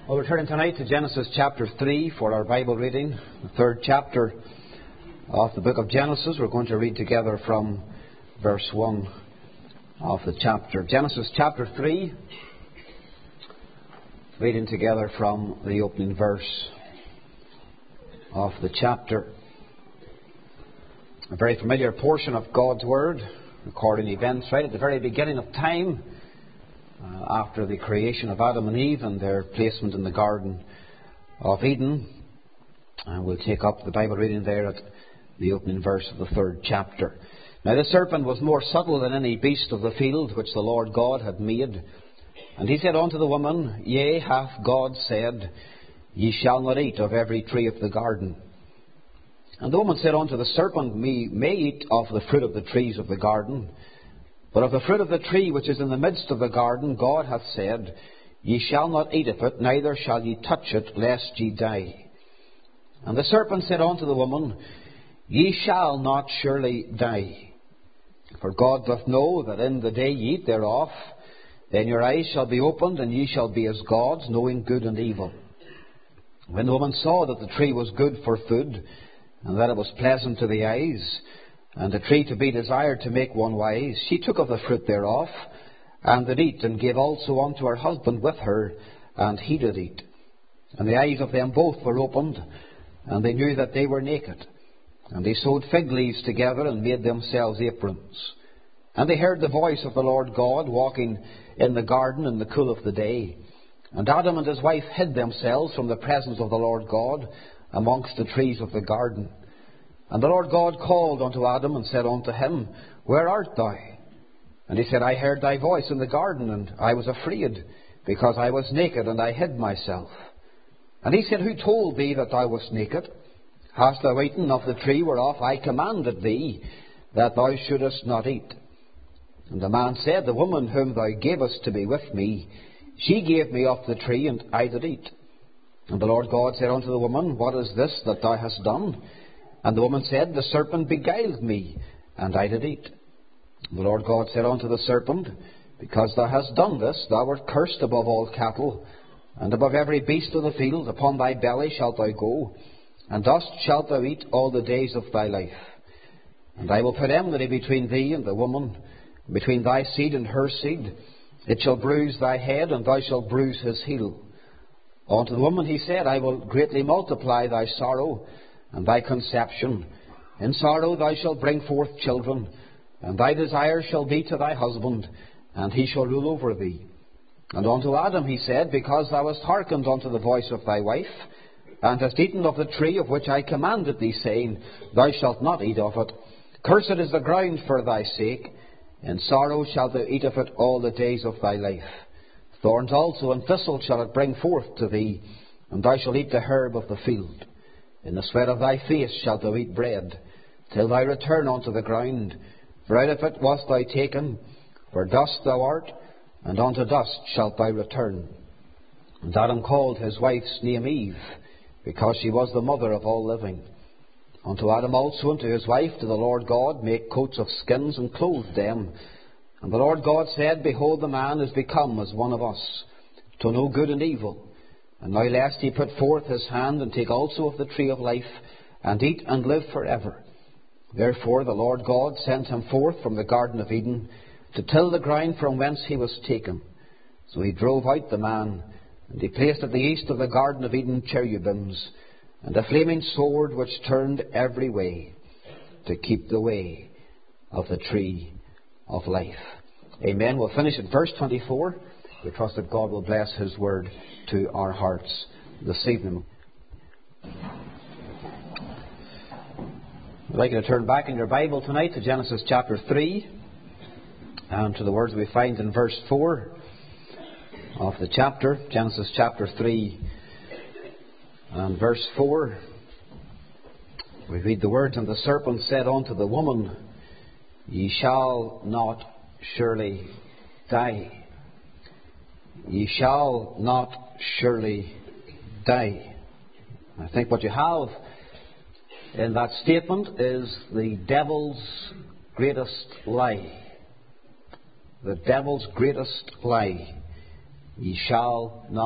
Well, we're turning tonight to Genesis chapter 3 for our Bible reading, the third chapter of the book of Genesis. We're going to read together from verse 1 of the chapter. Genesis chapter 3, reading together from the opening verse of the chapter. A very familiar portion of God's Word, recording events right at the very beginning of time, after the creation of Adam and Eve and their placement in the Garden of Eden. And we'll take up the Bible reading there at the opening verse of the third chapter. Now the serpent was more subtle than any beast of the field which the Lord God had made. And he said unto the woman, Yea, hath God said, Ye shall not eat of every tree of the garden. And the woman said unto the serpent, We may eat of the fruit of the trees of the garden. But of the fruit of the tree which is in the midst of the garden, God hath said, Ye shall not eat of it, neither shall ye touch it, lest ye die. And the serpent said unto the woman, Ye shall not surely die. For God doth know that in the day ye eat thereof, then your eyes shall be opened, and ye shall be as gods, knowing good and evil. When the woman saw that the tree was good for food, and that it was pleasant to the eyes, and a tree to be desired to make one wise, she took of the fruit thereof, and did eat, and gave also unto her husband with her, and he did eat. And the eyes of them both were opened, and they knew that they were naked. And they sewed fig leaves together, and made themselves aprons. And they heard the voice of the Lord God walking in the garden in the cool of the day. And Adam and his wife hid themselves from the presence of the Lord God amongst the trees of the garden. And the Lord God called unto Adam, and said unto him, Where art thou? And he said, I heard thy voice in the garden, and I was afraid, because I was naked, and I hid myself. And he said, Who told thee that thou wast naked? Hast thou eaten of the tree whereof I commanded thee, that thou shouldest not eat? And the man said, The woman whom thou gavest to be with me, she gave me of the tree, and I did eat. And the Lord God said unto the woman, What is this that thou hast done? And the woman said, The serpent beguiled me, and I did eat. And the Lord God said unto the serpent, Because thou hast done this, thou art cursed above all cattle, and above every beast of the field. Upon thy belly shalt thou go, and dust shalt thou eat all the days of thy life. And I will put enmity between thee and the woman, between thy seed and her seed. It shall bruise thy head, and thou shalt bruise his heel. Unto the woman he said, I will greatly multiply thy sorrow and thy conception. In sorrow thou shalt bring forth children, and thy desire shall be to thy husband, and he shall rule over thee. And unto Adam he said, Because thou hast hearkened unto the voice of thy wife, and hast eaten of the tree of which I commanded thee, saying, Thou shalt not eat of it. Cursed is the ground for thy sake. In sorrow shalt thou eat of it all the days of thy life. Thorns also and thistles shall it bring forth to thee, and thou shalt eat the herb of the field. In the sweat of thy face shalt thou eat bread, till thy return unto the ground. For out of it wast thou taken, for dust thou art, and unto dust shalt thou return. And Adam called his wife's name Eve, because she was the mother of all living. Unto Adam also and to his wife did the Lord God make coats of skins, and clothed them. And the Lord God said, Behold, the man is become as one of us, to know good and evil. And now lest he put forth his hand, and take also of the tree of life, and eat and live forever. Therefore the Lord God sent him forth from the Garden of Eden, to till the ground from whence he was taken. So he drove out the man, and he placed at the east of the Garden of Eden cherubims, and a flaming sword which turned every way, to keep the way of the tree of life. Amen. We'll finish at verse 24. We trust that God will bless his word to our hearts this evening. I'd like you to turn back in your Bible tonight to Genesis chapter 3, and to the words we find in verse 4 of the chapter. Genesis chapter 3 and verse 4. We read the words, And the serpent said unto the woman, Ye shall not surely die. Ye shall not surely die. I think what you have in that statement is the devil's greatest lie. The devil's greatest lie. Ye shall not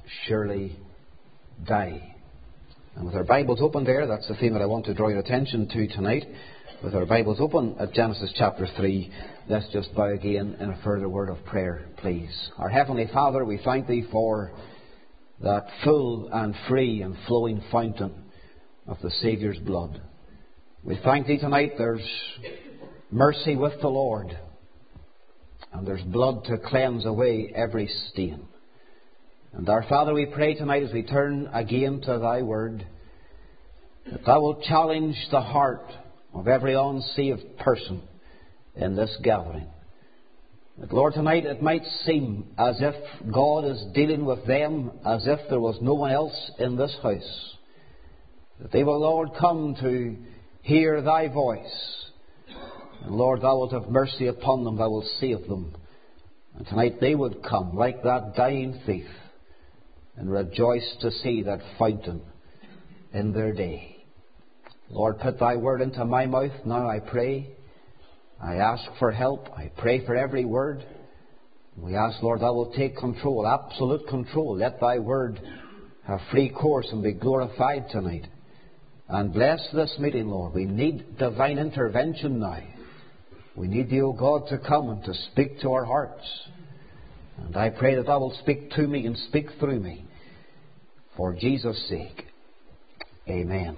surely die. And with our Bibles open there, that's the theme that I want to draw your attention to tonight. With our Bibles open at Genesis chapter 3, let's just bow again in a further word of prayer, please. Our Heavenly Father, we thank Thee for that full and free and flowing fountain of the Saviour's blood. We thank Thee tonight there's mercy with the Lord, and there's blood to cleanse away every stain. And our Father, we pray tonight as we turn again to Thy Word, that Thou wilt challenge the heart of every unsaved person in this gathering. That, Lord, tonight it might seem as if God is dealing with them as if there was no one else in this house. That they will, Lord, come to hear Thy voice. And, Lord, Thou wilt have mercy upon them, Thou wilt save them. And tonight they would come like that dying thief and rejoice to see that fountain in their day. Lord, put Thy word into my mouth now, I pray. I ask for help. I pray for every word. We ask, Lord, Thou wilt take control, absolute control. Let Thy word have free course and be glorified tonight. And bless this meeting, Lord. We need divine intervention now. We need Thee, O God, to come and to speak to our hearts. And I pray that Thou wilt speak to me and speak through me. For Jesus' sake. Amen.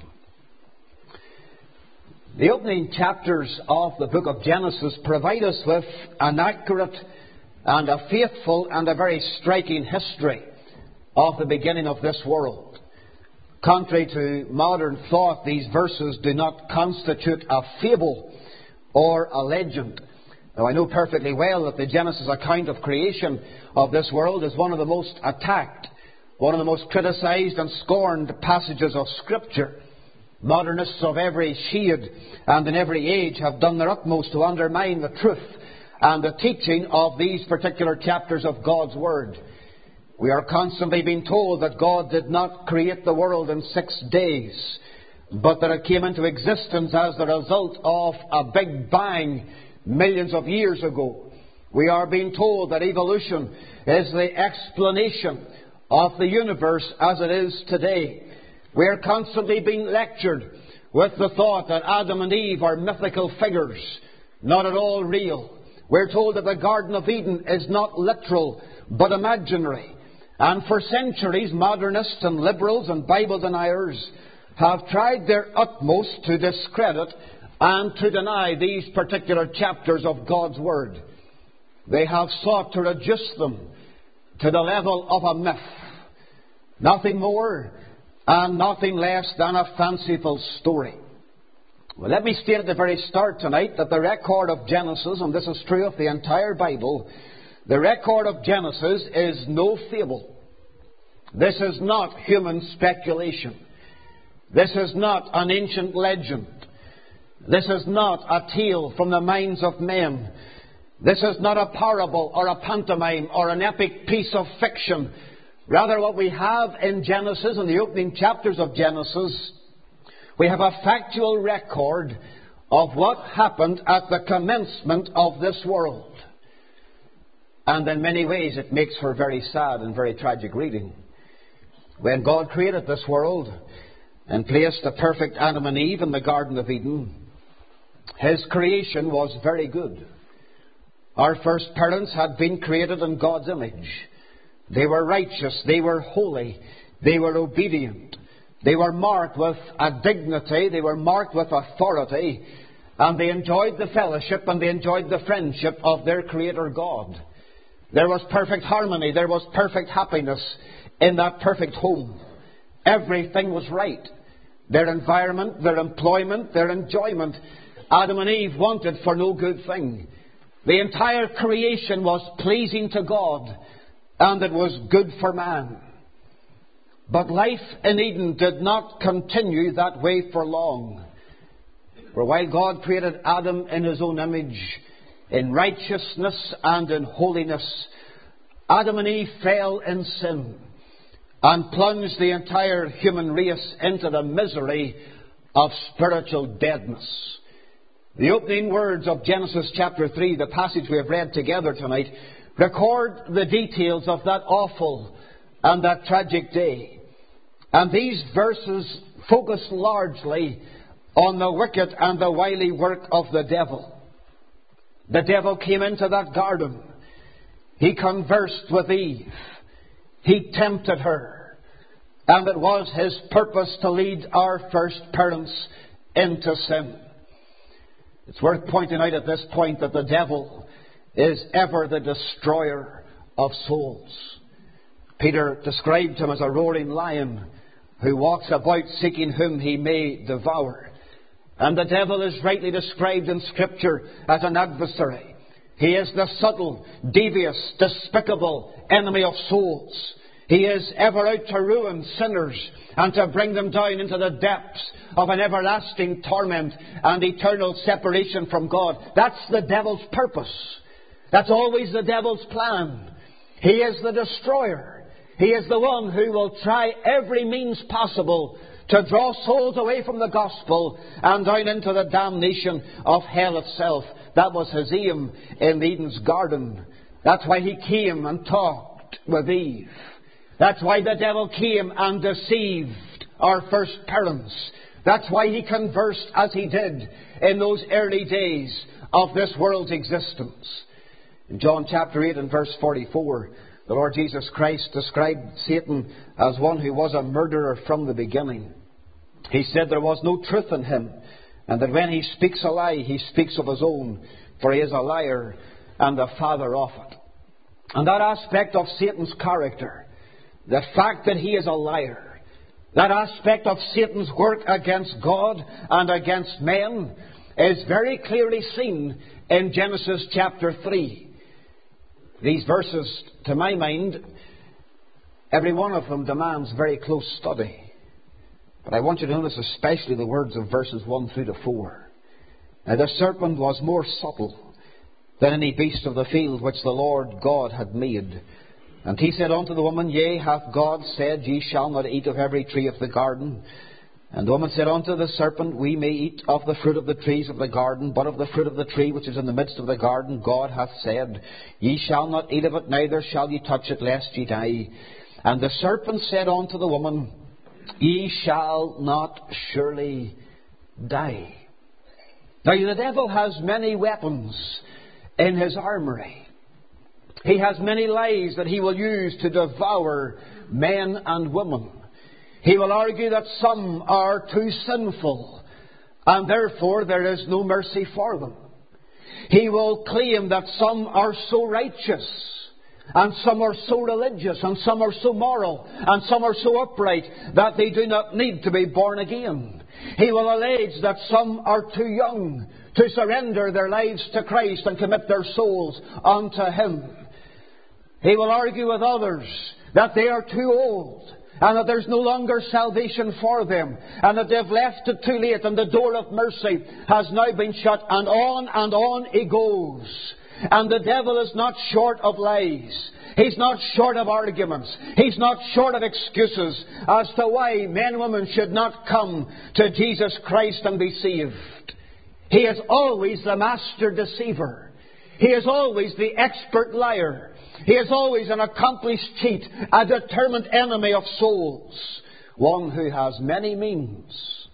The opening chapters of the book of Genesis provide us with an accurate and a faithful and a very striking history of the beginning of this world. Contrary to modern thought, these verses do not constitute a fable or a legend. Now, I know perfectly well that the Genesis account of creation of this world is one of the most attacked, one of the most criticized and scorned passages of Scripture. Modernists of every shade and in every age have done their utmost to undermine the truth and the teaching of these particular chapters of God's Word. We are constantly being told that God did not create the world in 6 days, but that it came into existence as the result of a big bang millions of years ago. We are being told that evolution is the explanation of the universe as it is today. We are constantly being lectured with the thought that Adam and Eve are mythical figures, not at all real. We're told that the Garden of Eden is not literal, but imaginary. And for centuries, modernists and liberals and Bible deniers have tried their utmost to discredit and to deny these particular chapters of God's Word. They have sought to reduce them to the level of a myth. Nothing more and nothing less than a fanciful story. Well, let me state at the very start tonight that the record of Genesis, and this is true of the entire Bible, the record of Genesis is no fable. This is not human speculation. This is not an ancient legend. This is not a tale from the minds of men. This is not a parable or a pantomime or an epic piece of fiction. Rather, what we have in Genesis, in the opening chapters of Genesis, we have a factual record of what happened at the commencement of this world. And in many ways it makes for very sad and very tragic reading. When God created this world and placed the perfect Adam and Eve in the Garden of Eden, His creation was very good. Our first parents had been created in God's image. They were righteous, they were holy, they were obedient. They were marked with a dignity, they were marked with authority, and they enjoyed the fellowship and they enjoyed the friendship of their Creator God. There was perfect harmony, there was perfect happiness in that perfect home. Everything was right. Their environment, their employment, their enjoyment, Adam and Eve wanted for no good thing. The entire creation was pleasing to God, and it was good for man. But life in Eden did not continue that way for long. For while God created Adam in His own image, in righteousness and in holiness, Adam and Eve fell in sin and plunged the entire human race into the misery of spiritual deadness. The opening words of Genesis chapter 3, the passage we have read together tonight, record the details of that awful and that tragic day. And these verses focus largely on the wicked and the wily work of the devil. The devil came into that garden. He conversed with Eve. He tempted her. And it was his purpose to lead our first parents into sin. It's worth pointing out at this point that the devil is ever the destroyer of souls. Peter described him as a roaring lion who walks about seeking whom he may devour. And the devil is rightly described in Scripture as an adversary. He is the subtle, devious, despicable enemy of souls. He is ever out to ruin sinners and to bring them down into the depths of an everlasting torment and eternal separation from God. That's the devil's purpose. That's always the devil's plan. He is the destroyer. He is the one who will try every means possible to draw souls away from the gospel and down into the damnation of hell itself. That was his aim in Eden's garden. That's why he came and talked with Eve. That's why the devil came and deceived our first parents. That's why he conversed as he did in those early days of this world's existence. In John chapter 8 and verse 44, the Lord Jesus Christ described Satan as one who was a murderer from the beginning. He said there was no truth in him, and that when he speaks a lie, he speaks of his own, for he is a liar and the father of it. And that aspect of Satan's character, the fact that he is a liar, that aspect of Satan's work against God and against men is very clearly seen in Genesis chapter 3. These verses, to my mind, every one of them demands very close study. But I want you to notice especially the words of verses 1 through to 4. Now the serpent was more subtle than any beast of the field which the Lord God had made. And he said unto the woman, Yea, hath God said, Ye shall not eat of every tree of the garden? And the woman said unto the serpent, We may eat of the fruit of the trees of the garden, but of the fruit of the tree which is in the midst of the garden, God hath said, Ye shall not eat of it, neither shall ye touch it, lest ye die. And the serpent said unto the woman, Ye shall not surely die. Now the devil has many weapons in his armoury. He has many lies that he will use to devour men and women. He will argue that some are too sinful and therefore there is no mercy for them. He will claim that some are so righteous and some are so religious and some are so moral and some are so upright that they do not need to be born again. He will allege that some are too young to surrender their lives to Christ and commit their souls unto Him. He will argue with others that they are too old and that there's no longer salvation for them and that they've left it too late and the door of mercy has now been shut, and on he goes. And the devil is not short of lies. He's not short of arguments. He's not short of excuses as to why men and women should not come to Jesus Christ and be saved. He is always the master deceiver. He is always the expert liar. He is always an accomplished cheat, a determined enemy of souls. One who has many means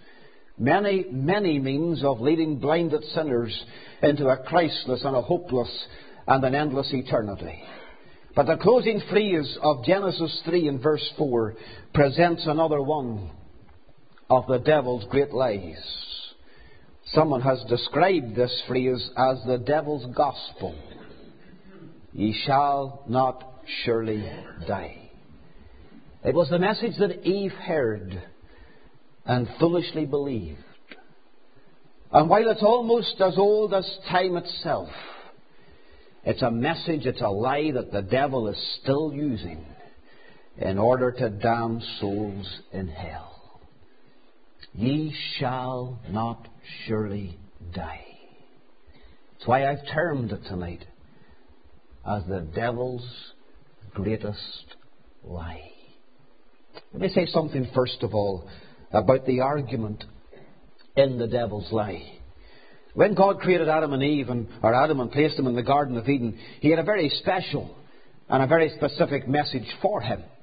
of leading blinded sinners into a Christless and a hopeless and an endless eternity. But the closing phrase of Genesis 3 and verse 4 presents another one of the devil's great lies. Someone has described this phrase as the devil's gospel. Ye shall not surely die. It was the message that Eve heard and foolishly believed. And while it's almost as old as time itself, it's a message, it's a lie that the devil is still using in order to damn souls in hell. Ye shall not surely die. That's why I've termed it tonight as the devil's greatest lie. Let me say something first of all about the argument in the devil's lie. When God created Adam and placed them in the Garden of Eden, He had a very special and a very specific message for him.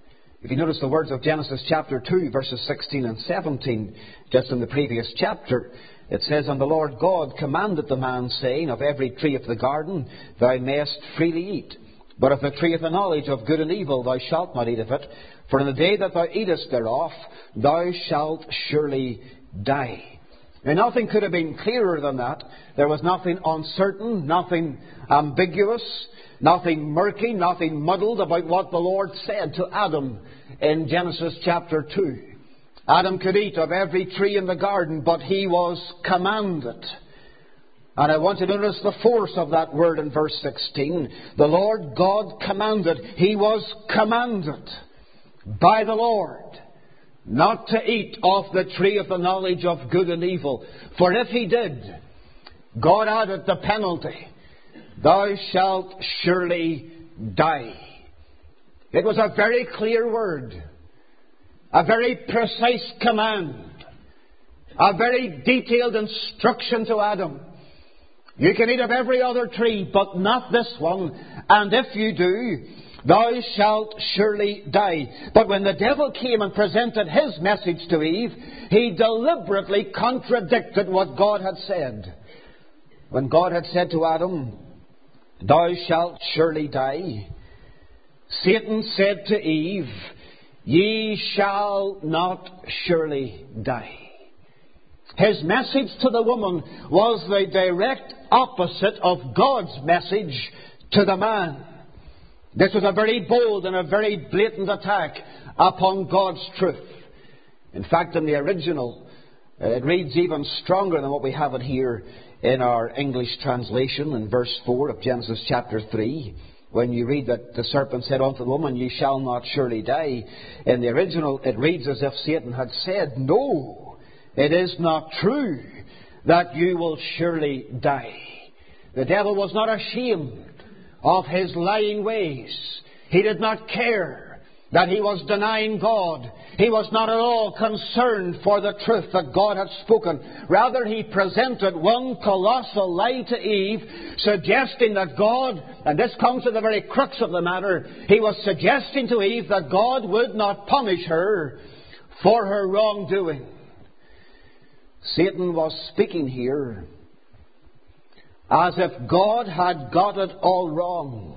If you notice the words of Genesis chapter 2, verses 16 and 17, just in the previous chapter, it says, "And the Lord God commanded the man, saying, Of every tree of the garden thou mayest freely eat. But of the tree of the knowledge of good and evil thou shalt not eat of it. For in the day that thou eatest thereof, thou shalt surely die." Now, nothing could have been clearer than that. There was nothing uncertain, nothing ambiguous, nothing murky, nothing muddled about what the Lord said to Adam in Genesis chapter 2. Adam could eat of every tree in the garden, but he was commanded. And I want you to notice the force of that word in verse 16. The Lord God commanded. He was commanded by the Lord not to eat of the tree of the knowledge of good and evil. For if he did, God added the penalty. Thou shalt surely die. It was a very clear word. A very precise command. A very detailed instruction to Adam. You can eat of every other tree, but not this one. And if you do, thou shalt surely die. But when the devil came and presented his message to Eve, he deliberately contradicted what God had said. When God had said to Adam, "Thou shalt surely die," Satan said to Eve, "Ye shall not surely die." His message to the woman was the direct opposite of God's message to the man. This was a very bold and a very blatant attack upon God's truth. In fact, in the original, it reads even stronger than what we have it here in our English translation in verse 4 of Genesis chapter 3. When you read that the serpent said unto the woman, "Ye shall not surely die," in the original it reads as if Satan had said, "No, it is not true that you will surely die." The devil was not ashamed of his lying ways. He did not care that he was denying God. He was not at all concerned for the truth that God had spoken. Rather, he presented one colossal lie to Eve, suggesting that God, and this comes to the very crux of the matter, he was suggesting to Eve that God would not punish her for her wrongdoing. Satan was speaking here as if God had got it all wrong.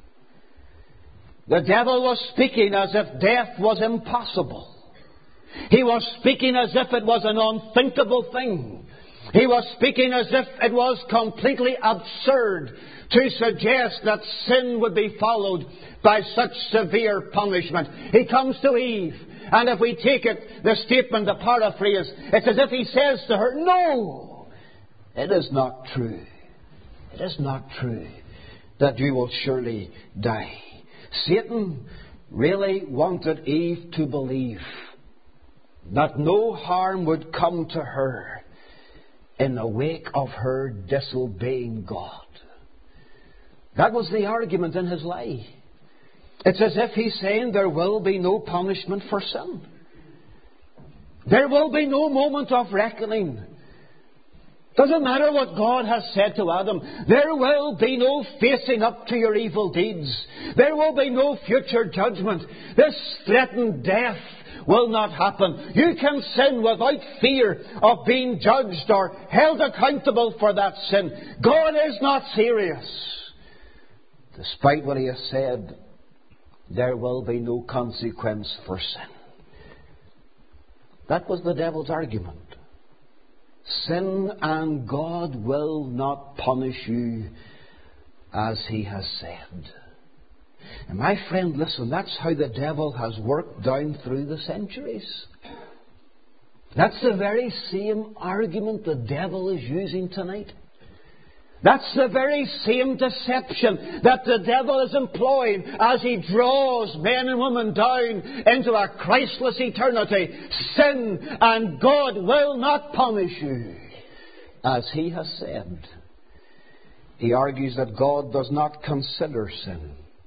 The devil was speaking as if death was impossible. He was speaking as if it was an unthinkable thing. He was speaking as if it was completely absurd to suggest that sin would be followed by such severe punishment. He comes to Eve, and if we take it, the statement, the paraphrase, it's as if he says to her, "No, it is not true. It is not true that you will surely die." Satan really wanted Eve to believe that no harm would come to her in the wake of her disobeying God. That was the argument in his lie. It's as if he's saying there will be no punishment for sin. There will be no moment of reckoning. Doesn't matter what God has said to Adam. There will be no facing up to your evil deeds. There will be no future judgment. This threatened death will not happen. You can sin without fear of being judged or held accountable for that sin. God is not serious. Despite what he has said, there will be no consequence for sin. That was the devil's argument. Sin and God will not punish you as he has said. And my friend, listen, that's how the devil has worked down through the centuries. That's the very same argument the devil is using tonight. That's the very same deception that the devil is employing as he draws men and women down into a Christless eternity. Sin and God will not punish you, as he has said. He argues that God does not consider sin.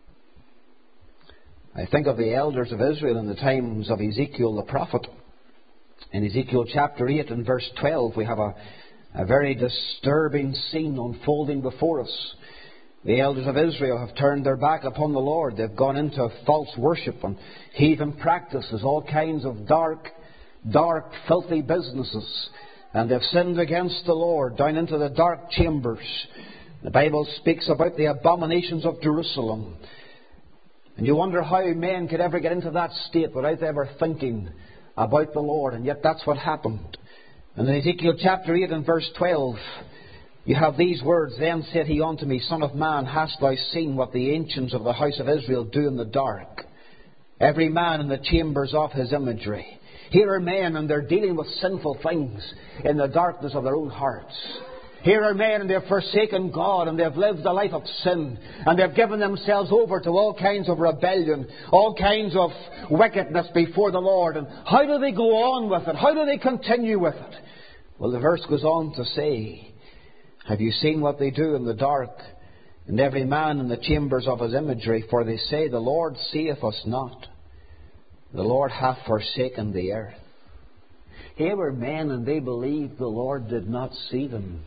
I think of the elders of Israel in the times of Ezekiel the prophet. In Ezekiel chapter 8 and verse 12, we have a very disturbing scene unfolding before us. The elders of Israel have turned their back upon the Lord. They've gone into false worship and heathen practices, all kinds of dark, filthy businesses. And they've sinned against the Lord down into the dark chambers. The Bible speaks about the abominations of Jerusalem. And you wonder how men could ever get into that state without ever thinking about the Lord. And yet that's what happened. And in Ezekiel chapter 8 and verse 12, you have these words, Then said he unto me, Son of man, hast thou seen what the ancients of the house of Israel do in the dark? Every man in the chambers of his imagery. Here are men and they're dealing with sinful things in the darkness of their own hearts. Here are men and they've forsaken God and they've lived a life of sin and they've given themselves over to all kinds of rebellion, all kinds of wickedness before the Lord. And how do they go on with it? How do they continue with it? Well, the verse goes on to say, Have you seen what they do in the dark? And every man in the chambers of his imagery, for they say, The Lord seeth us not. The Lord hath forsaken the earth. Here were men and they believed the Lord did not see them.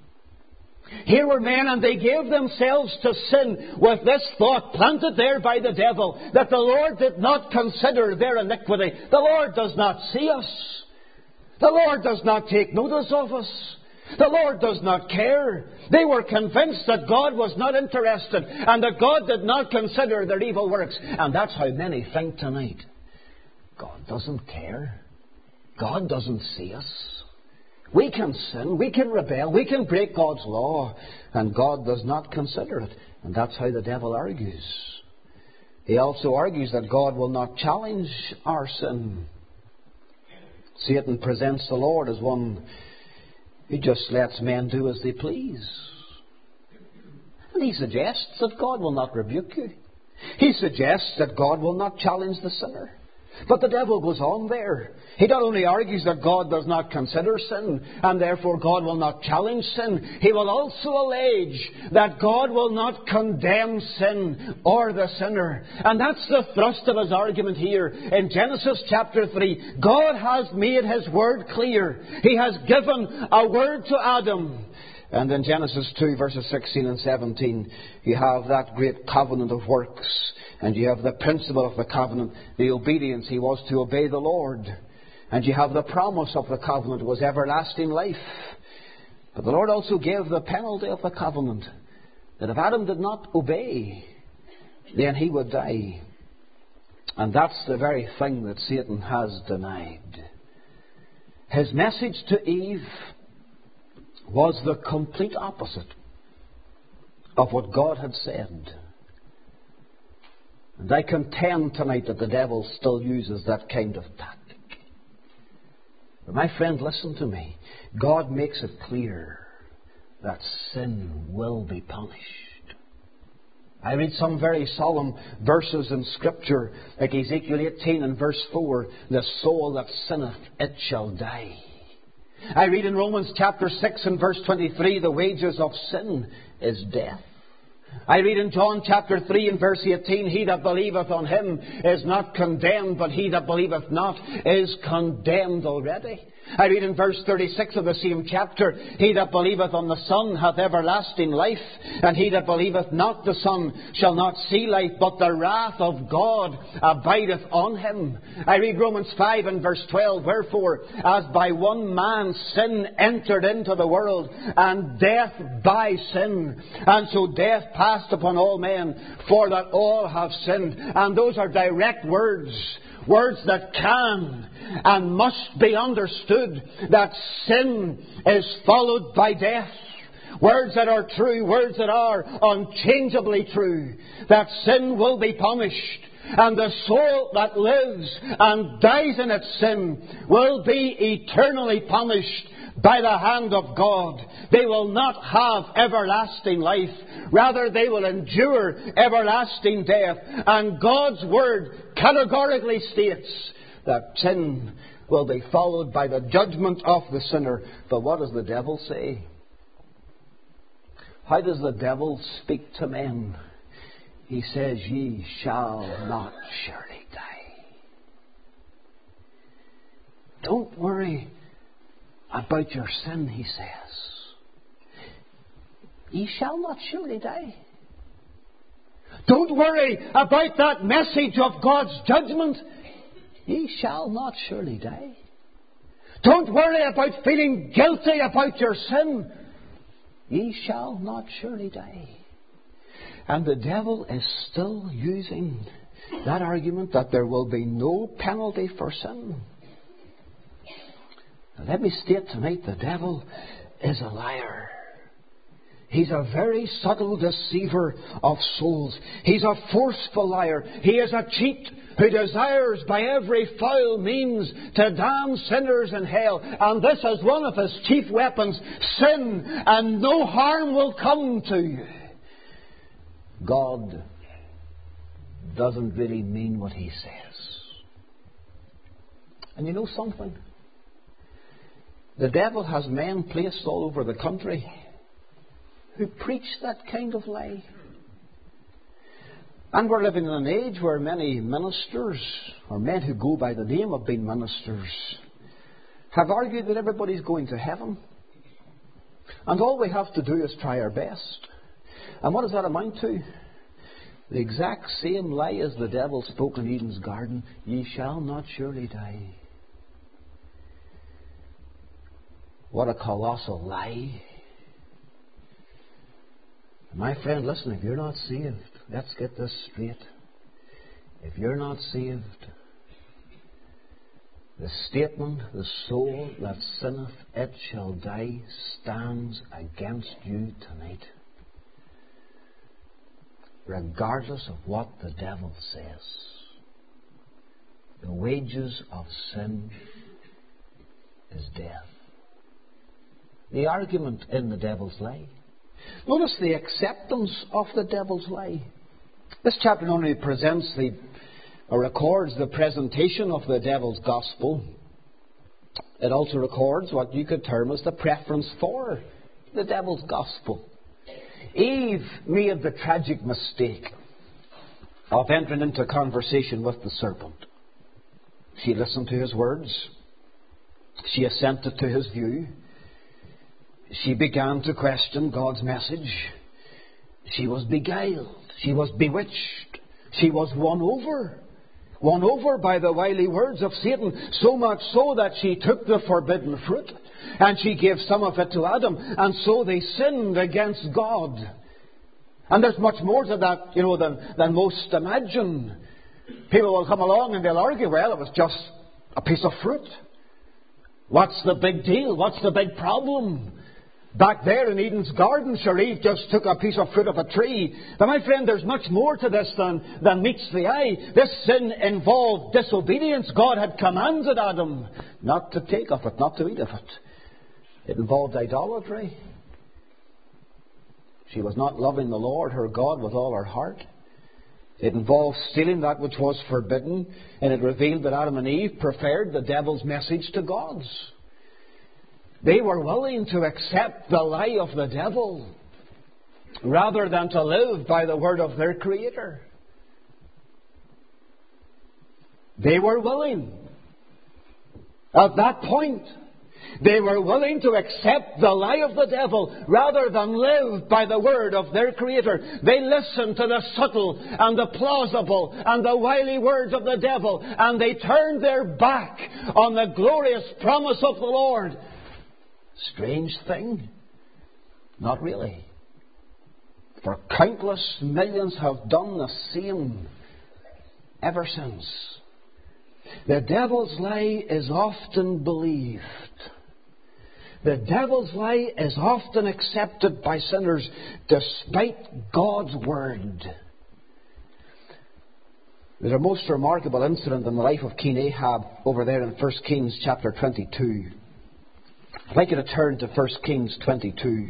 Here were men and they gave themselves to sin with this thought planted there by the devil, that the Lord did not consider their iniquity. The Lord does not see us. The Lord does not take notice of us. The Lord does not care. They were convinced that God was not interested and that God did not consider their evil works. And that's how many think tonight. God doesn't care. God doesn't see us. We can sin, we can rebel, we can break God's law, and God does not consider it. And that's how the devil argues. He also argues that God will not challenge our sin. Satan presents the Lord as one who just lets men do as they please. And he suggests that God will not rebuke you. He suggests that God will not challenge the sinner. But the devil goes on there. He not only argues that God does not consider sin, and therefore God will not challenge sin, he will also allege that God will not condemn sin or the sinner. And that's the thrust of his argument here. In Genesis chapter 3, God has made his word clear. He has given a word to Adam. And in Genesis 2, verses 16 and 17, you have that great covenant of works. And you have the principle of the covenant, the obedience. He was to obey the Lord. And you have the promise of the covenant was everlasting life. But the Lord also gave the penalty of the covenant, that if Adam did not obey, then he would die. And that's the very thing that Satan has denied. His message to Eve was the complete opposite of what God had said. And I contend tonight that the devil still uses that kind of tactic. But my friend, listen to me. God makes it clear that sin will be punished. I read some very solemn verses in Scripture, like Ezekiel 18 and verse 4, The soul that sinneth, it shall die. I read in Romans chapter 6 and verse 23, The wages of sin is death. I read in John chapter 3 and verse 18, He that believeth on him is not condemned, but he that believeth not is condemned already. I read in verse 36 of the same chapter, He that believeth on the Son hath everlasting life, and he that believeth not the Son shall not see life, but the wrath of God abideth on him. I read Romans 5 and verse 12, Wherefore, as by one man sin entered into the world, and death by sin, and so death passed upon all men, for that all have sinned. And those are direct words. Words that can and must be understood, that sin is followed by death. Words that are true, words that are unchangeably true, that sin will be punished. And the soul that lives and dies in its sin will be eternally punished by the hand of God. They will not have everlasting life. Rather, they will endure everlasting death. And God's Word categorically states that sin will be followed by the judgment of the sinner. But what does the devil say? How does the devil speak to men? He says, Ye shall not surely die. Don't worry about your sin, he says. Ye shall not surely die. Don't worry about that message of God's judgment. Ye shall not surely die. Don't worry about feeling guilty about your sin. Ye shall not surely die. And the devil is still using that argument that there will be no penalty for sin. Now, let me state tonight, the devil is a liar. He's a very subtle deceiver of souls. He's a forceful liar. He is a cheat who desires by every foul means to damn sinners in hell. And this is one of his chief weapons: sin, and no harm will come to you. God doesn't really mean what he says. And you know something? The devil has men placed all over the country who preach that kind of lie. And we're living in an age where many ministers, or men who go by the name of being ministers, have argued that everybody's going to heaven. And all we have to do is try our best. And what does that amount to? The exact same lie as the devil spoke in Eden's garden: ye shall not surely die. What a colossal lie. My friend, listen, if you're not saved, let's get this straight. If you're not saved, the statement, the soul that sinneth, it shall die, stands against you tonight. Regardless of what the devil says. The wages of sin is death. The argument in the devil's lie. Notice the acceptance of the devil's lie. This chapter not only presents or records the presentation of the devil's gospel, it also records what you could term as the preference for the devil's gospel. Eve made the tragic mistake of entering into conversation with the serpent. She listened to his words. She assented to his view. She began to question God's message. She was beguiled. She was bewitched. She was won over. Won over by the wily words of Satan, so much so that she took the forbidden fruit and she gave some of it to Adam, and so they sinned against God. And there's much more to that, than most imagine. People will come along and they'll argue, well, it was just a piece of fruit. What's the big deal? What's the big problem? Back there in Eden's garden, Eve just took a piece of fruit of a tree. But my friend, there's much more to this than meets the eye. This sin involved disobedience. God had commanded Adam not to take of it, not to eat of it. It involved idolatry. She was not loving the Lord, her God, with all her heart. It involved stealing that which was forbidden. And it revealed that Adam and Eve preferred the devil's message to God's. They were willing to accept the lie of the devil rather than to live by the word of their Creator. They were willing. At that point, they were willing to accept the lie of the devil rather than live by the word of their Creator. They listened to the subtle and the plausible and the wily words of the devil, and they turned their back on the glorious promise of the Lord. Strange thing? Not really. For countless millions have done the same ever since. The devil's lie is often believed. The devil's lie is often accepted by sinners despite God's word. There's a most remarkable incident in the life of King Ahab over there in 1 Kings chapter 22. I'd like you to turn to 1 Kings 22.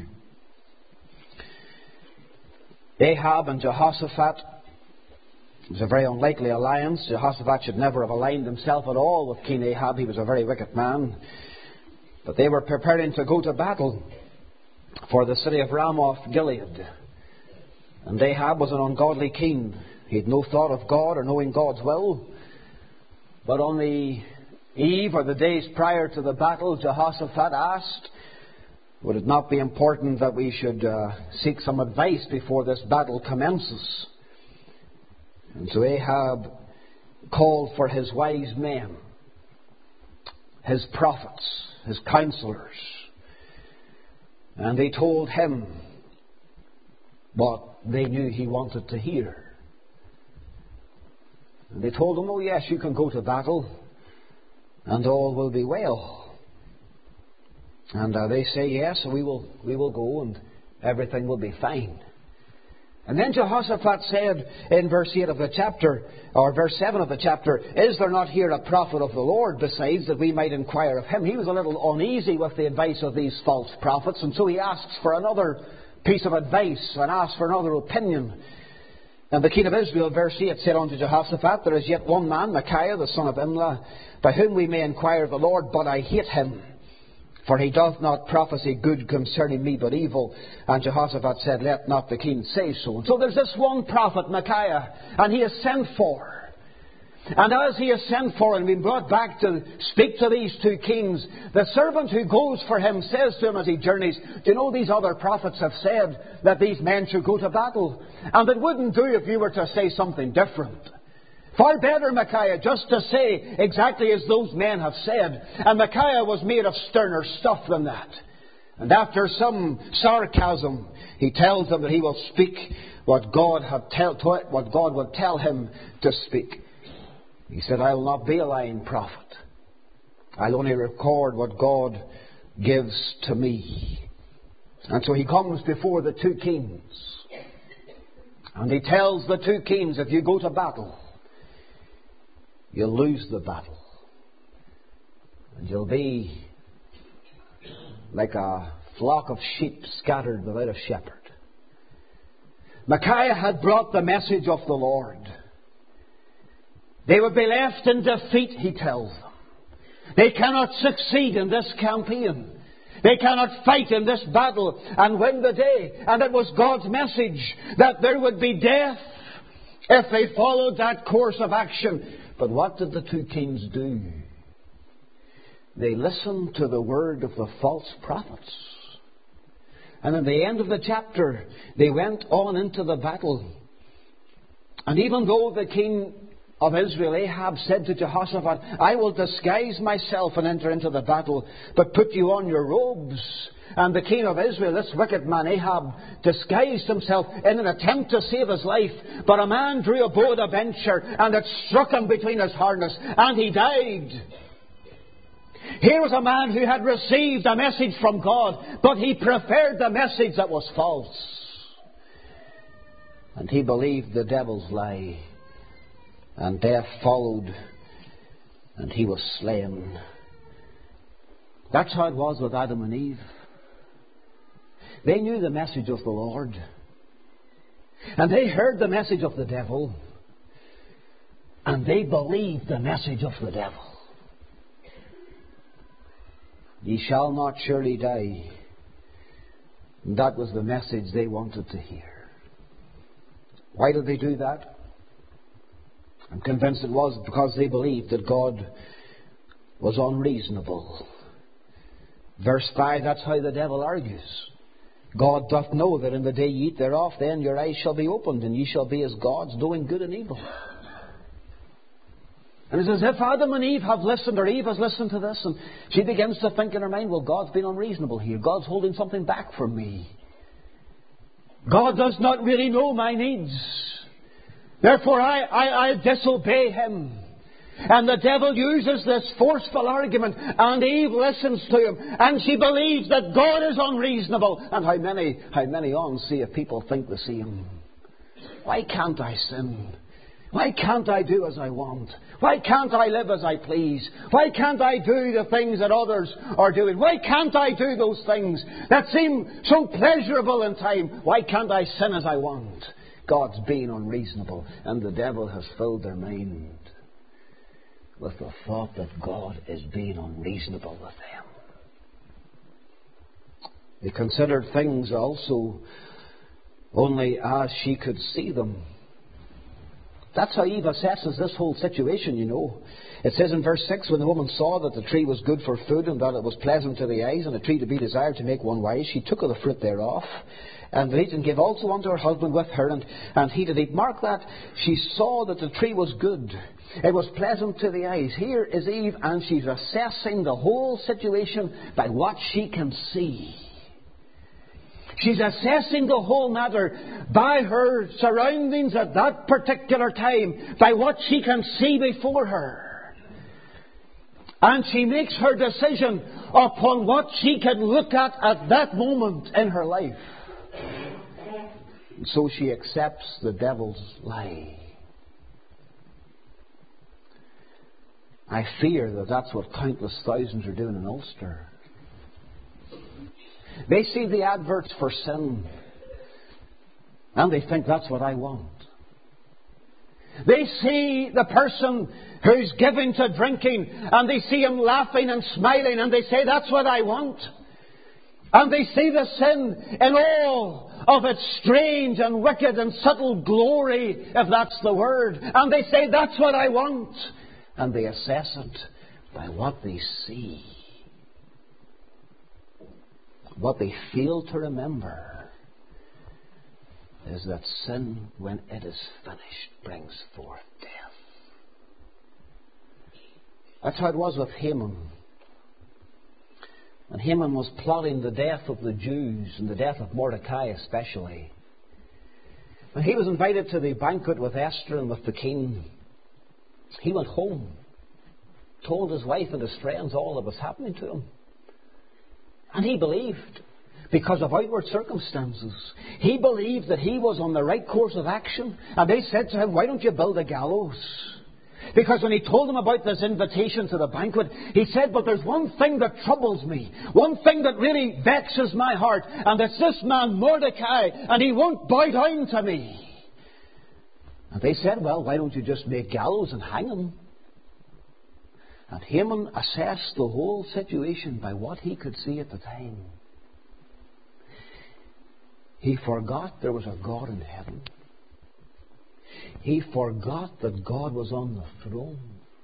Ahab and Jehoshaphat. It was a very unlikely alliance. Jehoshaphat should never have aligned himself at all with King Ahab. He was a very wicked man. But they were preparing to go to battle for the city of Ramoth Gilead. And Ahab was an ungodly king. He had no thought of God or knowing God's will. But on the eve or the days prior to the battle, Jehoshaphat asked, would it not be important that we should seek some advice before this battle commences? And so Ahab called for his wise men, his prophets, his counselors, and they told him what they knew he wanted to hear. And they told him, oh yes, you can go to battle and all will be well. And they say, yes, we will go and everything will be fine. And then Jehoshaphat said in verse 8 of the chapter, or verse 7 of the chapter, is there not here a prophet of the Lord besides, that we might inquire of him? He was a little uneasy with the advice of these false prophets, and so he asks for another piece of advice and asks for another opinion. And the king of Israel, verse 8, said unto Jehoshaphat, there is yet one man, Micaiah the son of Imlah, by whom we may inquire of the Lord, but I hate him, for he doth not prophesy good concerning me, but evil. And Jehoshaphat said, let not the king say so. And so there's this one prophet, Micaiah, and he is sent for. And as he is sent for and been brought back to speak to these two kings, the servant who goes for him says to him as he journeys, do you know these other prophets have said that these men should go to battle? And it wouldn't do if you were to say something different. Far better, Micaiah, just to say exactly as those men have said. And Micaiah was made of sterner stuff than that. And after some sarcasm, he tells them that he will speak what God would tell him to speak. He said, I will not be a lying prophet. I'll only record what God gives to me. And so he comes before the two kings. And he tells the two kings, if you go to battle, you'll lose the battle. And you'll be like a flock of sheep scattered without a shepherd. Micaiah had brought the message of the Lord. They would be left in defeat, he tells them. They cannot succeed in this campaign. They cannot fight in this battle and win the day. And it was God's message that there would be death if they followed that course of action. But what did the two kings do? They listened to the word of the false prophets. And in the end of the chapter, they went on into the battle. And even though the king of Israel, Ahab, said to Jehoshaphat, I will disguise myself and enter into the battle, but put you on your robes. And the king of Israel, this wicked man Ahab, disguised himself in an attempt to save his life. But a man drew a bow at a venture, and it struck him between his harness, and he died. Here was a man who had received a message from God, but he preferred the message that was false. And he believed the devil's lie. And death followed, and he was slain. That's how it was with Adam and Eve. They knew the message of the Lord. And they heard the message of the devil. And they believed the message of the devil. Ye shall not surely die. And that was the message they wanted to hear. Why did they do that? I'm convinced it was because they believed that God was unreasonable. Verse 5, that's how the devil argues. God doth know that in the day ye eat thereof, then your eyes shall be opened, and ye shall be as gods, knowing good and evil. And it's as if Adam and Eve have listened, or Eve has listened to this, and she begins to think in her mind, well, God's been unreasonable here. God's holding something back from me. God does not really know my needs. Therefore, I disobey him. And the devil uses this forceful argument, and Eve listens to him, and she believes that God is unreasonable. And how many unsaved people think the same? Why can't I sin? Why can't I do as I want? Why can't I live as I please? Why can't I do the things that others are doing? Why can't I do those things that seem so pleasurable in time? Why can't I sin as I want? God's being unreasonable, and the devil has filled their mind with the thought that God is being unreasonable with them. They considered things also only as she could see them. That's how Eve assesses this whole situation, you know. It says in verse 6, when the woman saw that the tree was good for food, and that it was pleasant to the eyes, and a tree to be desired to make one wise, she took of the fruit thereof, and did eat, and gave also unto her husband with her, and he did eat. Mark that, she saw that the tree was good. It was pleasant to the eyes. Here is Eve, and she's assessing the whole situation by what she can see. She's assessing the whole matter by her surroundings at that particular time, by what she can see before her. And she makes her decision upon what she can look at that moment in her life. And so she accepts the devil's lie. I fear that that's what countless thousands are doing in Ulster. They see the adverts for sin, and they think that's what I want. They see the person who's given to drinking, and they see him laughing and smiling, and they say, that's what I want. And they see the sin in all of its strange and wicked and subtle glory, if that's the word. And they say, that's what I want. And they assess it by what they see. What they fail to remember is that sin, when it is finished, brings forth death. That's how it was with Haman. And Haman was plotting the death of the Jews and the death of Mordecai especially. When he was invited to the banquet with Esther and with the king, he went home, told his wife and his friends all that was happening to him. And he believed, because of outward circumstances, he believed that he was on the right course of action. And they said to him, why don't you build a gallows? Because when he told them about this invitation to the banquet, he said, but there's one thing that troubles me. One thing that really vexes my heart. And it's this man Mordecai, and he won't bow down to me. And they said, well, why don't you just make gallows and hang him? And Haman assessed the whole situation by what he could see at the time. He forgot there was a God in heaven. He forgot that God was on the throne.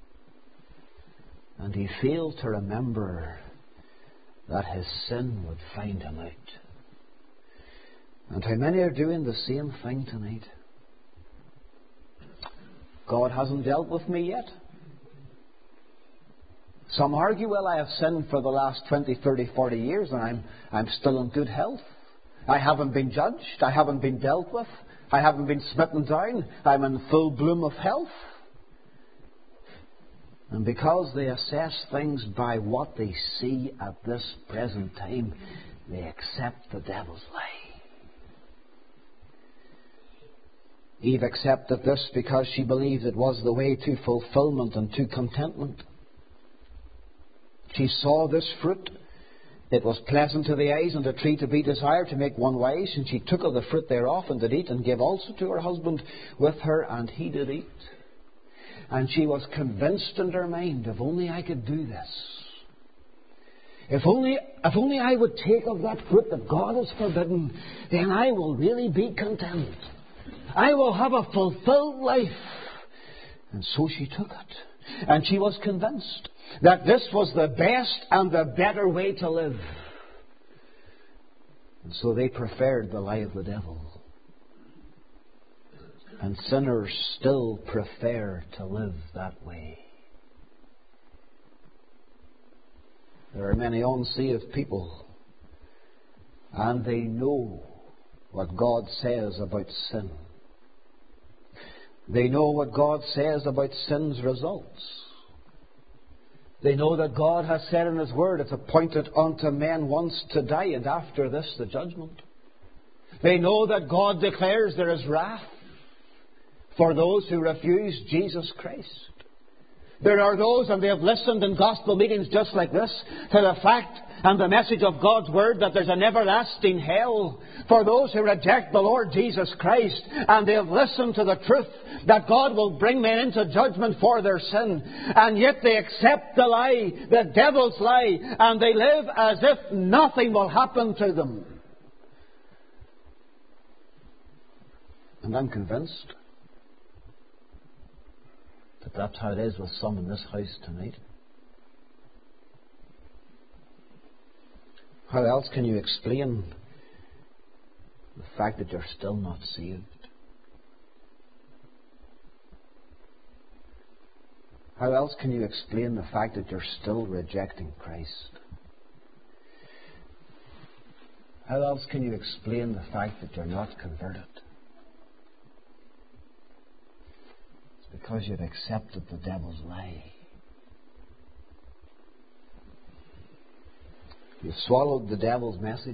And he failed to remember that his sin would find him out. And how many are doing the same thing tonight? God hasn't dealt with me yet. Some argue, well, I have sinned for the last 20, 30, 40 years and I'm still in good health. I haven't been judged. I haven't been dealt with. I haven't been smitten down. I'm in full bloom of health. And because they assess things by what they see at this present time, they accept the devil's lie. Eve accepted this because she believed it was the way to fulfillment and to contentment. She saw this fruit. It was pleasant to the eyes, and a tree to be desired, to make one wise. And she took of the fruit thereof, and did eat, and gave also to her husband with her, and he did eat. And she was convinced in her mind, if only I could do this. If only I would take of that fruit that God has forbidden, then I will really be content. I will have a fulfilled life. And so she took it. And she was convinced that this was the best and the better way to live. And so they preferred the lie of the devil. And sinners still prefer to live that way. There are many unsaved people, and they know what God says about sin. They know what God says about sin's results. They know that God has said in His Word, it's appointed unto men once to die, and after this the judgment. They know that God declares there is wrath for those who refuse Jesus Christ. There are those, and they have listened in gospel meetings just like this, to the fact and the message of God's Word that there's an everlasting hell for those who reject the Lord Jesus Christ. And they have listened to the truth that God will bring men into judgment for their sin. And yet they accept the lie, the devil's lie, and they live as if nothing will happen to them. And I'm convinced that that's how it is with some in this house tonight. How else can you explain the fact that you're still not saved? How else can you explain the fact that you're still rejecting Christ? How else can you explain the fact that you're not converted? It's because you've accepted the devil's lie. You've swallowed the devil's message.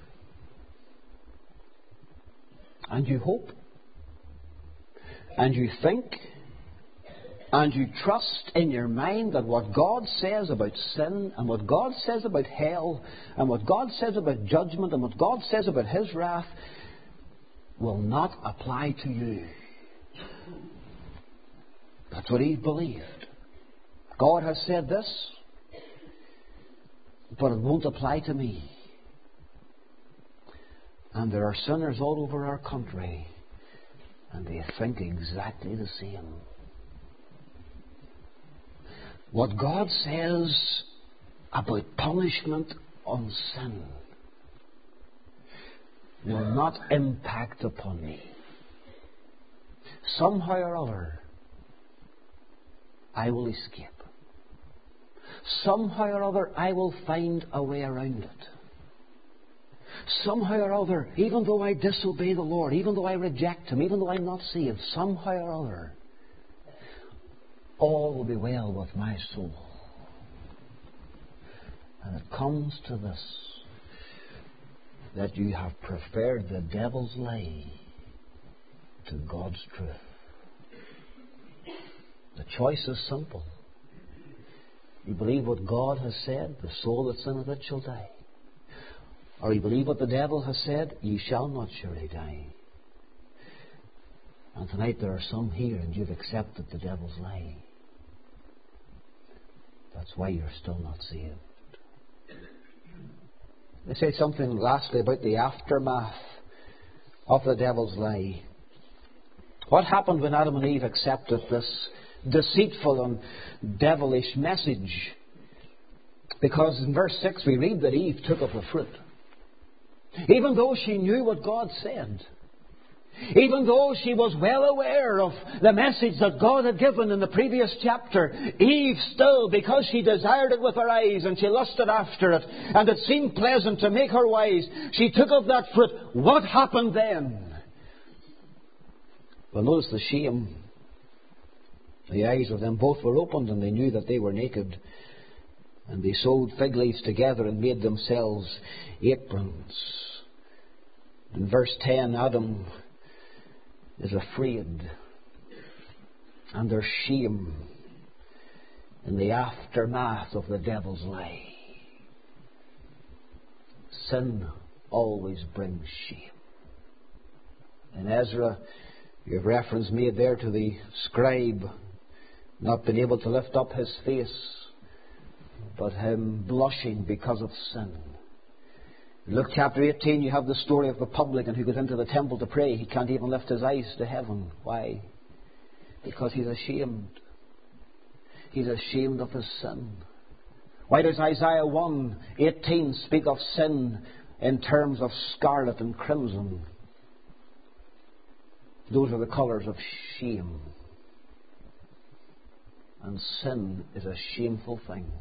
And you hope. And you think. And you trust in your mind that what God says about sin, and what God says about hell, and what God says about judgment, and what God says about His wrath will not apply to you. That's what Eve believed. God has said this, but it won't apply to me. And there are sinners all over our country, and they think exactly the same. What God says about punishment on sin will not impact upon me. Somehow or other, I will escape. Somehow or other, I will find a way around it. Somehow or other, even though I disobey the Lord, even though I reject Him, even though I'm not saved, somehow or other, all will be well with my soul. And it comes to this, that you have preferred the devil's lie to God's truth. The choice is simple. You believe what God has said, the soul that sinneth it shall die. Or you believe what the devil has said, ye shall not surely die. And tonight there are some here and you've accepted the devil's lie. That's why you're still not saved. They say something lastly about the aftermath of the devil's lie. What happened when Adam and Eve accepted this deceitful and devilish message? Because in verse 6 we read that Eve took of the fruit. Even though she knew what God said, even though she was well aware of the message that God had given in the previous chapter, Eve still, because she desired it with her eyes and she lusted after it, and it seemed pleasant to make her wise, she took of that fruit. What happened then? Well, notice the shame. The eyes of them both were opened, and they knew that they were naked. And they sewed fig leaves together and made themselves aprons. In verse 10, Adam is afraid. And there's shame in the aftermath of the devil's lie. Sin always brings shame. In Ezra, you have reference made there to the scribe not being able to lift up his face, but him blushing because of sin. In Luke chapter 18, you have the story of the publican who goes into the temple to pray. He can't even lift his eyes to heaven. Why? Because he's ashamed. He's ashamed of his sin. Why does Isaiah 1:18 speak of sin in terms of scarlet and crimson? Those are the colours of shame. And sin is a shameful thing.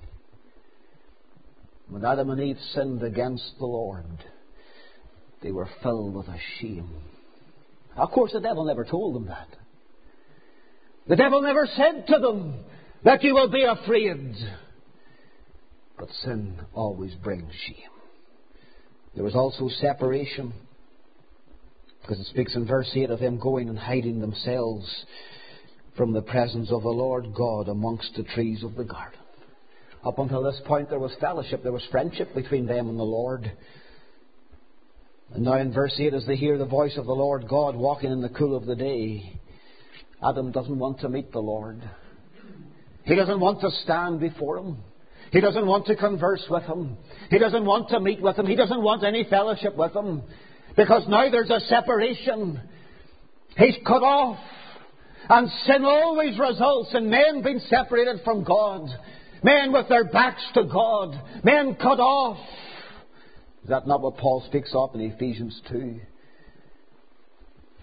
When Adam and Eve sinned against the Lord, they were filled with a shame. Of course, the devil never told them that. The devil never said to them that you will be afraid. But sin always brings shame. There was also separation, because it speaks in verse 8 of them going and hiding themselves from the presence of the Lord God amongst the trees of the garden. Up until this point there was fellowship, there was friendship between them and the Lord. And now in verse 8, as they hear the voice of the Lord God walking in the cool of the day, Adam doesn't want to meet the Lord. He doesn't want to stand before Him. He doesn't want to converse with Him. He doesn't want to meet with Him. He doesn't want any fellowship with Him. Because now there's a separation. He's cut off. And sin always results in men being separated from God. Men with their backs to God. Men cut off. Is that not what Paul speaks of in Ephesians 2?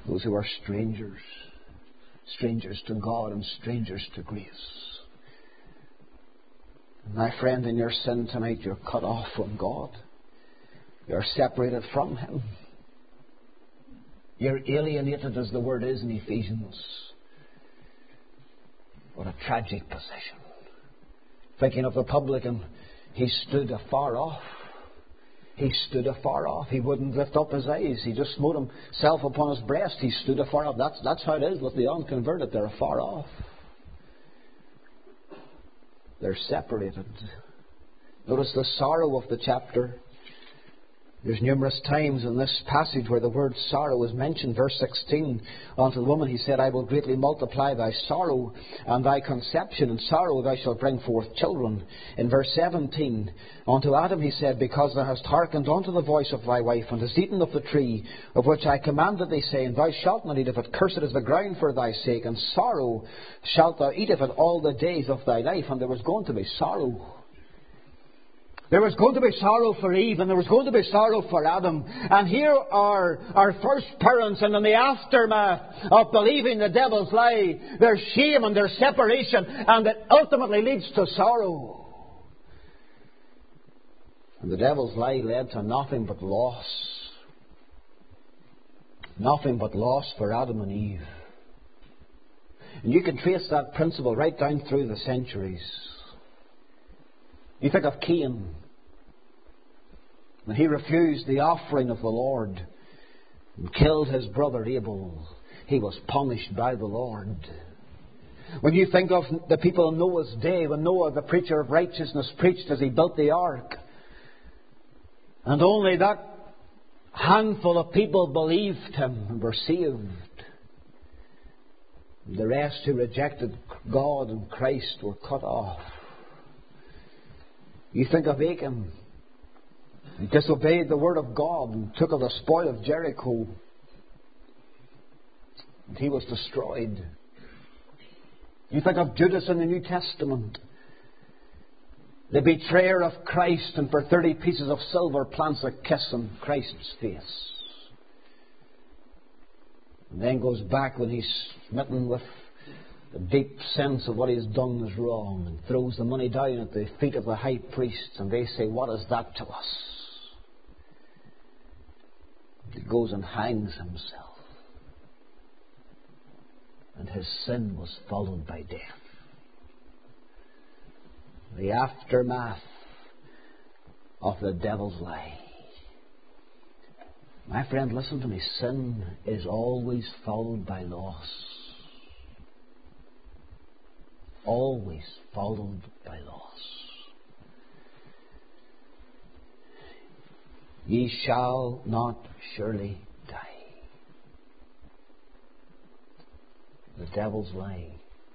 Those who are strangers. Strangers to God and strangers to grace. My friend, in your sin tonight, you're cut off from God. You're separated from Him. You're alienated, as the word is in Ephesians. What a tragic position. Thinking of the publican, he stood afar off. He stood afar off. He wouldn't lift up his eyes. He just smote himself upon his breast. He stood afar off. That's how it is with the unconverted. They're afar off. They're separated. Notice the sorrow of the chapter. There's numerous times in this passage where the word sorrow is mentioned. Verse 16, unto the woman he said, I will greatly multiply thy sorrow and thy conception. In sorrow thou shalt bring forth children. In verse 17, unto Adam he said, because thou hast hearkened unto the voice of thy wife, and hast eaten of the tree of which I commanded thee, saying, thou shalt not eat of it, cursed is the ground for thy sake, and sorrow shalt thou eat of it all the days of thy life. And there was going to be sorrow. There was going to be sorrow for Eve, and there was going to be sorrow for Adam. And here are our first parents, and in the aftermath of believing the devil's lie, their shame and their separation, and it ultimately leads to sorrow. And the devil's lie led to nothing but loss. Nothing but loss for Adam and Eve. And you can trace that principle right down through the centuries. You think of Cain. When he refused the offering of the Lord and killed his brother Abel, he was punished by the Lord. When you think of the people in Noah's day, when Noah, the preacher of righteousness, preached as he built the ark, and only that handful of people believed him and were saved. The rest who rejected God and Christ were cut off. You think of Achan. He disobeyed the word of God and took of the spoil of Jericho. And he was destroyed. You think of Judas in the New Testament. The betrayer of Christ, and for 30 pieces of silver plants a kiss on Christ's face. And then goes back when he's smitten with a deep sense of what he's done is wrong, and throws the money down at the feet of the high priests, and they say, what is that to us? He goes and hangs himself. And his sin was followed by death. The aftermath of the devil's lie. My friend, listen to me. Sin is always followed by loss. Always followed by loss. Ye shall not surely die. The devil's lie.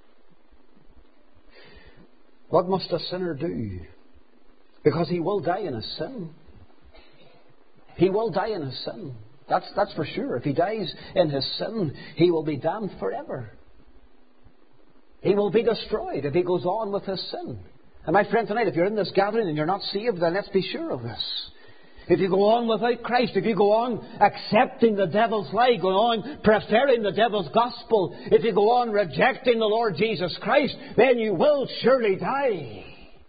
What must a sinner do? Because he will die in his sin. He will die in his sin. That's for sure. If he dies in his sin, he will be damned forever. He will be destroyed if he goes on with his sin. And my friend, tonight, if you're in this gathering and you're not saved, then let's be sure of this. If you go on without Christ, if you go on accepting the devil's lie, go on preferring the devil's gospel, if you go on rejecting the Lord Jesus Christ, then you will surely die.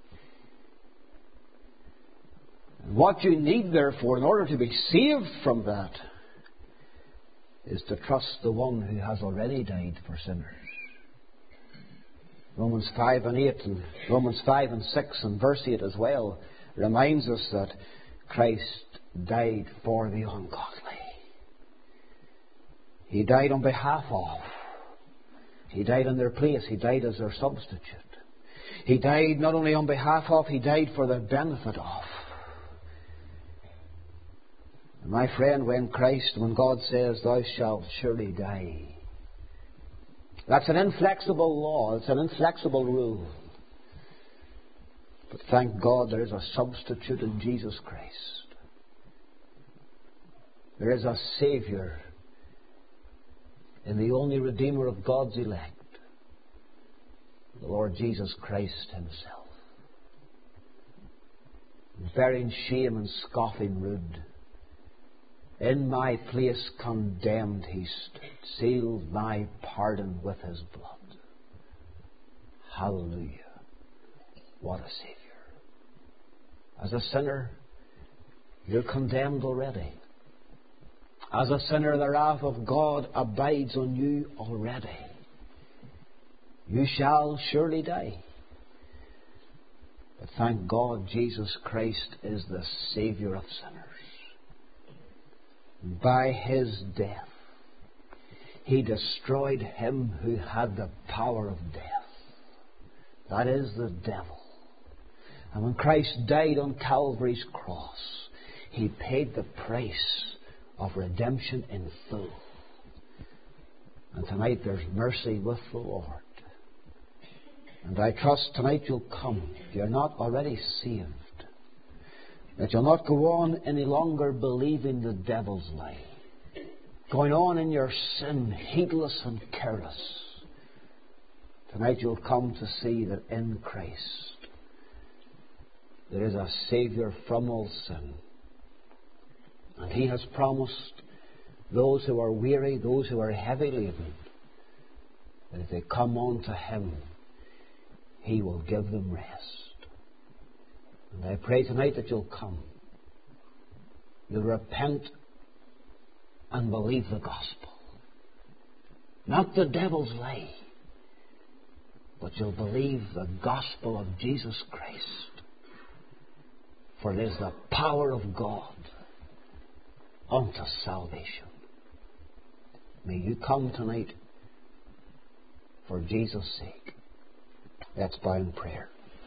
And what you need, therefore, in order to be saved from that, is to trust the one who has already died for sinners. Romans 5 and 8 and Romans 5 and 6 and verse 8 as well reminds us that Christ died for the ungodly. He died on behalf of. He died in their place. He died as their substitute. He died not only on behalf of, He died for the benefit of. And my friend, when God says, thou shalt surely die, that's an inflexible law. It's an inflexible rule. But thank God there is a substitute in Jesus Christ. There is a Saviour in the only Redeemer of God's elect, the Lord Jesus Christ Himself. Bearing shame and scoffing rude In my place condemned he stood, sealed my pardon with his blood. Hallelujah. What a Saviour. As a sinner, you're condemned already. As a sinner, the wrath of God abides on you already. You shall surely die. But thank God, Jesus Christ is the Saviour of sinners. By his death, he destroyed him who had the power of death. That is the devil. And when Christ died on Calvary's cross, he paid the price of redemption in full. And tonight there's mercy with the Lord. And I trust tonight you'll come, if you're not already saved, that you'll not go on any longer believing the devil's lie, going on in your sin, heedless and careless. Tonight you'll come to see that in Christ there is a Saviour from all sin. And he has promised those who are weary, those who are heavy laden, that if they come unto him, he will give them rest. And I pray tonight that you'll come. You'll repent and believe the gospel. Not the devil's lie, but you'll believe the gospel of Jesus Christ. For it is the power of God unto salvation. May you come tonight for Jesus' sake. Let's bow in prayer.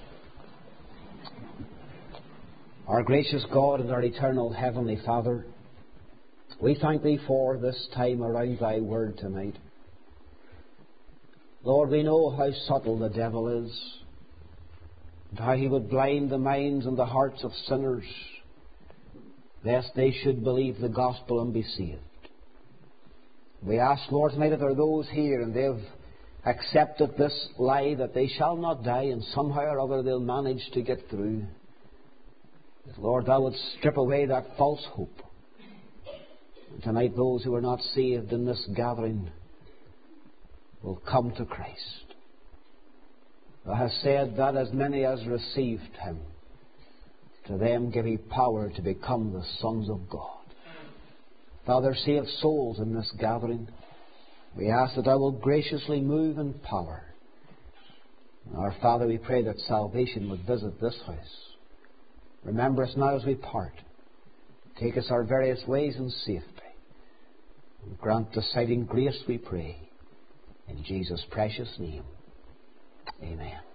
Our gracious God and our eternal Heavenly Father, we thank Thee for this time around Thy Word tonight. Lord, we know how subtle the devil is, and how he would blind the minds and the hearts of sinners, lest they should believe the gospel and be saved. We ask, Lord, tonight if there are those here and they've accepted this lie that they shall not die, and somehow or other they'll manage to get through, that, Lord, Thou would strip away that false hope. And tonight those who are not saved in this gathering will come to Christ. Thou hast said that as many as received Him, to them give He power to become the sons of God. Father, save souls in this gathering. We ask that Thou will graciously move in power. Our Father, we pray that salvation would visit this house. Remember us now as we part. Take us our various ways in safety. And grant deciding grace, we pray. In Jesus' precious name. Amen.